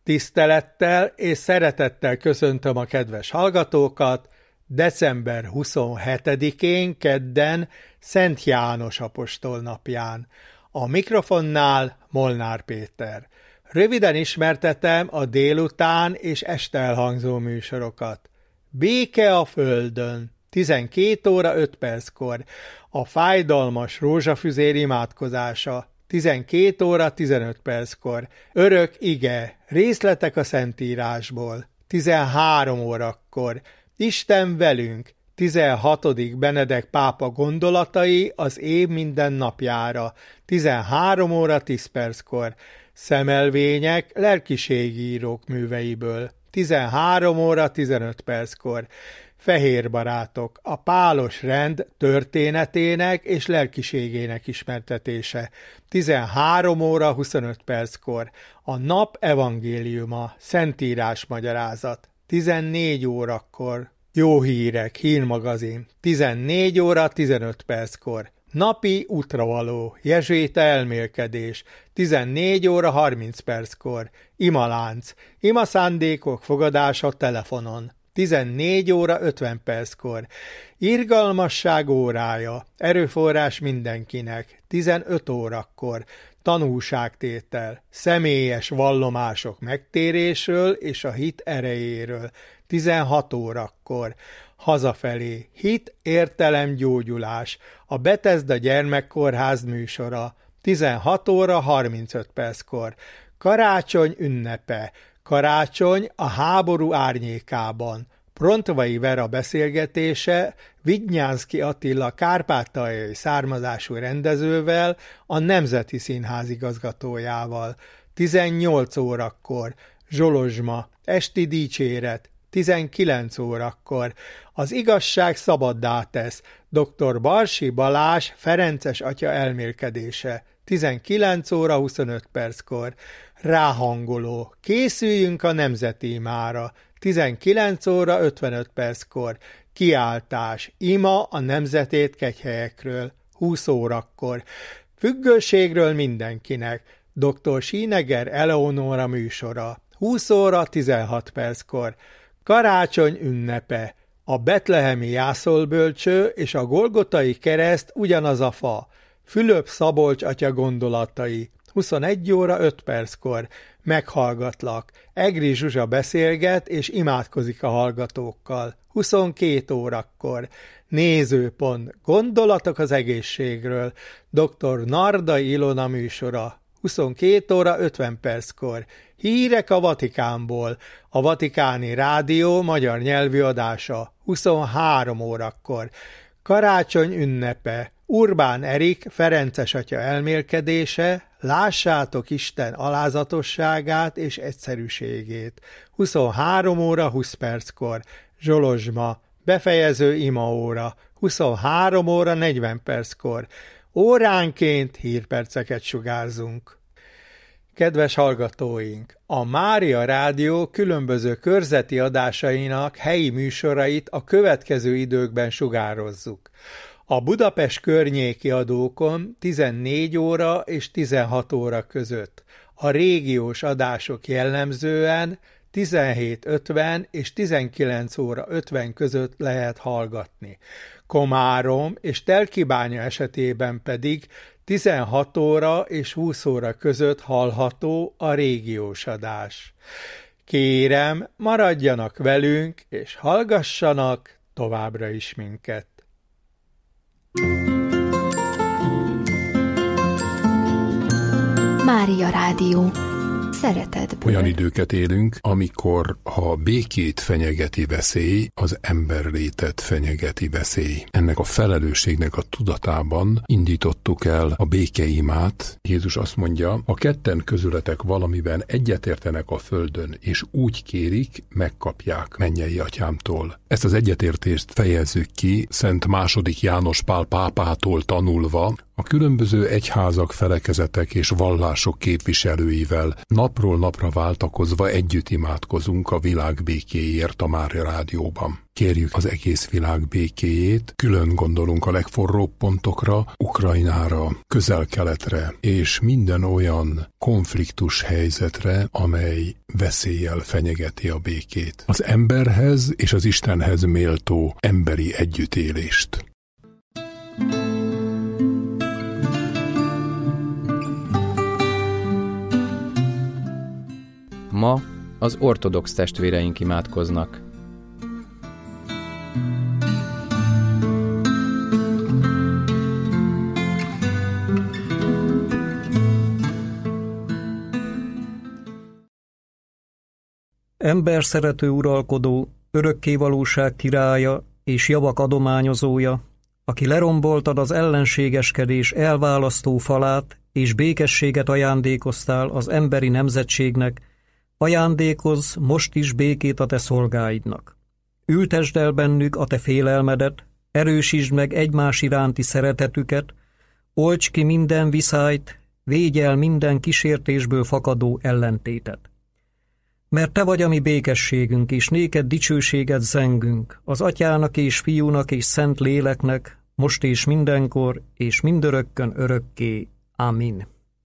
Tisztelettel és szeretettel köszöntöm a kedves hallgatókat december 27-én kedden Szent János apostol napján. A mikrofonnál Molnár Péter. Röviden ismertetem a délután és este elhangzó műsorokat. Béke a földön, 12 óra 5 perckor, a fájdalmas rózsafüzér imádkozása, 12 óra 15 perckor, örök ige, részletek a Szentírásból, 13 órakor, Isten velünk, 16. Benedek pápa gondolatai az év minden napjára, 13 óra 10 perckor, szemelvények lelkiségírók műveiből, 13 óra 15 perckor, Fehér barátok, a pálos rend történetének és lelkiségének ismertetése, 13 óra 25 perckor, a nap evangéliuma, Szentírás magyarázat, 14 órakor, jó hírek, hírmagazin, 14 óra 15 perckor, napi útravaló, jezsuita elmélkedés, 14 óra 30 perckor, imalánc, imaszándékok fogadása telefonon, 14 óra 50 perckor, irgalmasság órája, erőforrás mindenkinek, 15 órakor, tanúságtétel, személyes vallomások megtérésről és a hit erejéről, 16 órakor, hazafelé, hit, értelem, gyógyulás, a Bethesda gyermekkórház műsora, 16 óra 35 perckor, karácsony ünnepe, karácsony a háború árnyékában, Prontvai Vera beszélgetése Vignyánszky Attila kárpátaljai származású rendezővel, a Nemzeti Színház igazgatójával, 18 órakor, Zsolozsma, esti dicséret, 19 órakor, az igazság szabaddá tesz, dr. Barsi Balázs Ferences atya elmélkedése, 19 óra 25 perckor, ráhangoló, készüljünk a nemzeti imára, 19 óra 55 perckor, kiáltás, ima a nemzetét kegyhelyekről, 20 órakor, függőségről mindenkinek, dr. Síneger Eleonóra műsora, 20 óra 16 perckor, karácsony ünnepe, a betlehemi jászolbölcső és a golgotai kereszt ugyanaz a fa, Fülöp Szabolcs atya gondolatai, 21 óra 5 perckor, meghallgatlak, Egri Zsuzsa beszélget és imádkozik a hallgatókkal, 22 órakor, nézőpont, gondolatok az egészségről, dr. Nardai Ilona műsora, 22 óra 50 perckor, hírek a Vatikánból, a Vatikáni Rádió magyar nyelvű adása, 23 órakor, karácsony ünnepe, Urbán Erik Ferences atya elmélkedése, lássátok Isten alázatosságát és egyszerűségét, 23 óra 20 perckor, Zsolozsma, befejező imaóra, 23 óra 40 perckor, óránként hírperceket sugárzunk. Kedves hallgatóink! A Mária Rádió különböző körzeti adásainak helyi műsorait a következő időkben sugározzuk. A Budapest környéki adókon 14 óra és 16 óra között, a régiós adások jellemzően 17:50 és 19 óra 50 között lehet hallgatni. Komárom és Telkibánya esetében pedig 16 óra és 20 óra között hallható a régiós adás. Kérem, maradjanak velünk és hallgassanak továbbra is minket. Mária Rádió. Szeretetből. Olyan időket élünk, amikor ha békét fenyegeti veszély, az emberlétet fenyegeti veszély. Ennek a felelősségnek a tudatában indítottuk el a békeimát. Jézus azt mondja, ha ketten közületek valamiben egyetértenek a földön, és úgy kérik, megkapják mennyei atyámtól. Ezt az egyetértést fejezzük ki Szent II. János Pál pápától tanulva, A különböző egyházak, felekezetek és vallások képviselőivel napról napra váltakozva együtt imádkozunk a világ békéért a Mária Rádióban. Kérjük az egész világ békéjét, külön gondolunk a legforróbb pontokra, Ukrajnára, Közel-Keletre és minden olyan konfliktus helyzetre, amely veszéllyel fenyegeti a békét. Az emberhez és az Istenhez méltó emberi együttélést. Ma az ortodox testvéreink imádkoznak. Emberszerető uralkodó, örökkévalóság királya és javak adományozója, aki leromboltad az ellenségeskedés elválasztó falát, és békességet ajándékoztál az emberi nemzetségnek, ajándékozz most is békét a te szolgáidnak. Ültesd el bennük a te félelmedet, erősítsd meg egymás iránti szeretetüket, olts ki minden viszályt, védj el minden kísértésből fakadó ellentétet. Mert te vagy a mi békességünk, és néked dicsőséget zengünk, az Atyának és Fiúnak és Szent Léleknek, most és mindenkor, és mindörökkön örökké. Amin.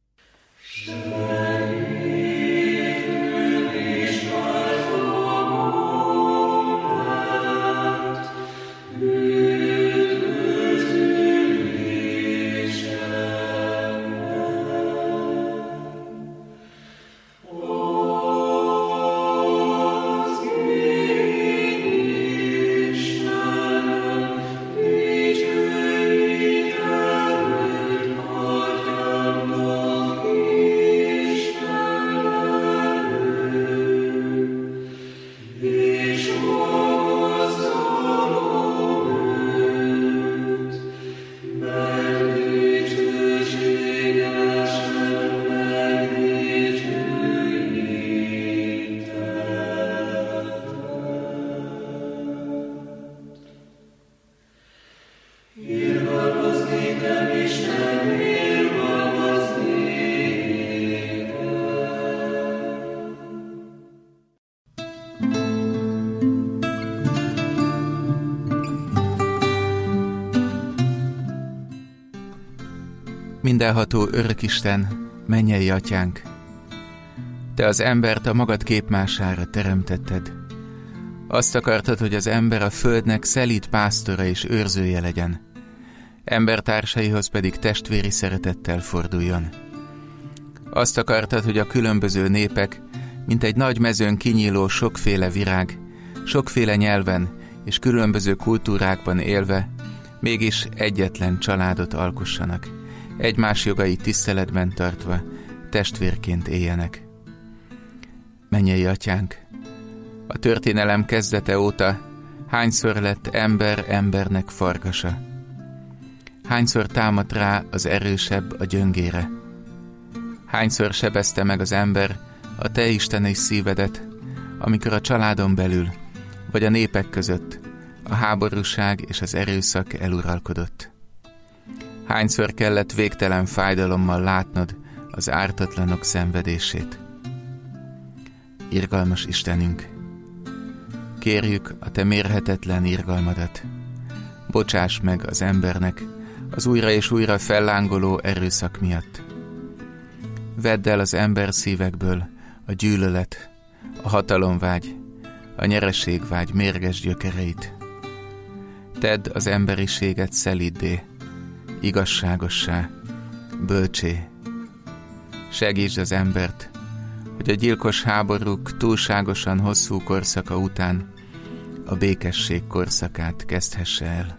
Mindenható Örökisten, mennyei Atyánk, Te az embert a magad képmására teremtetted. Azt akartad, hogy az ember a földnek szelíd pásztora és őrzője legyen, embertársaihoz pedig testvéri szeretettel forduljon. Azt akartad, hogy a különböző népek, mint egy nagy mezőn kinyíló sokféle virág, sokféle nyelven és különböző kultúrákban élve, mégis egyetlen családot alkossanak, egymás jogait tiszteletben tartva, testvérként éljenek. Mennyei Atyánk, a történelem kezdete óta hányszor lett ember embernek farkasa? Hányszor támadt rá az erősebb a gyöngére? Hányszor sebezte meg az ember a te isteni szívedet, amikor a családon belül, vagy a népek között a háborúság és az erőszak eluralkodott? Hányszor kellett végtelen fájdalommal látnod az ártatlanok szenvedését? Irgalmas Istenünk, kérjük a te mérhetetlen irgalmadat. Bocsáss meg az embernek az újra és újra fellángoló erőszak miatt. Vedd el az ember szívekből a gyűlölet, a hatalomvágy, a nyereségvágy mérges gyökereit. Tedd az emberiséget szeliddé, igazságossá, bölcsé. Segítsd az embert, hogy a gyilkos háborúk túlságosan hosszú korszaka után a békesség korszakát kezdhesse el.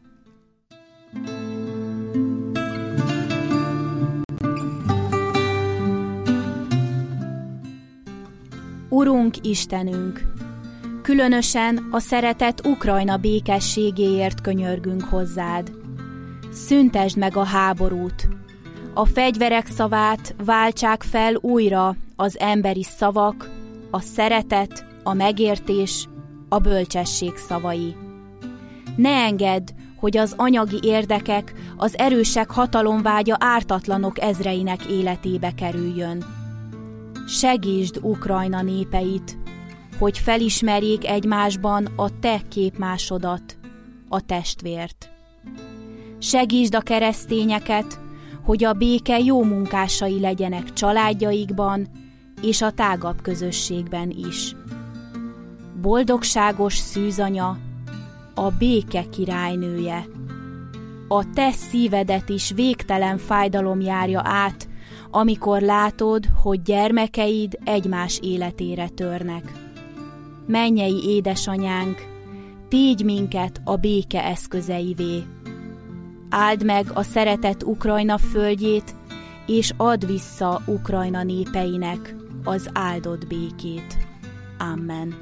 Urunk Istenünk, különösen a szeretett Ukrajna békességéért könyörgünk hozzád. Szüntesd meg a háborút, a fegyverek szavát váltsák fel újra az emberi szavak, a szeretet, a megértés, a bölcsesség szavai. Ne engedd, hogy az anyagi érdekek, az erősek hatalomvágya ártatlanok ezreinek életébe kerüljön. Segítsd Ukrajna népeit, hogy felismerjék egymásban a te képmásodat, a testvért. Segítsd a keresztényeket, hogy a béke jó munkásai legyenek családjaikban és a tágabb közösségben is. Boldogságos szűzanya, a béke királynője. A te szívedet is végtelen fájdalom járja át, amikor látod, hogy gyermekeid egymás életére törnek. Mennyei édesanyánk, tégy minket a béke eszközeivé. Áld meg a szeretett Ukrajna földjét, és add vissza Ukrajna népeinek az áldott békét. Amen.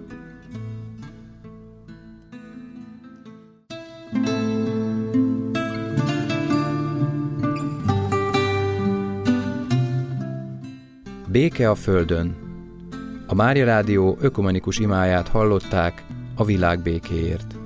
Béke a földön. A Mária Rádió ökumenikus imáját hallották a világ békéért.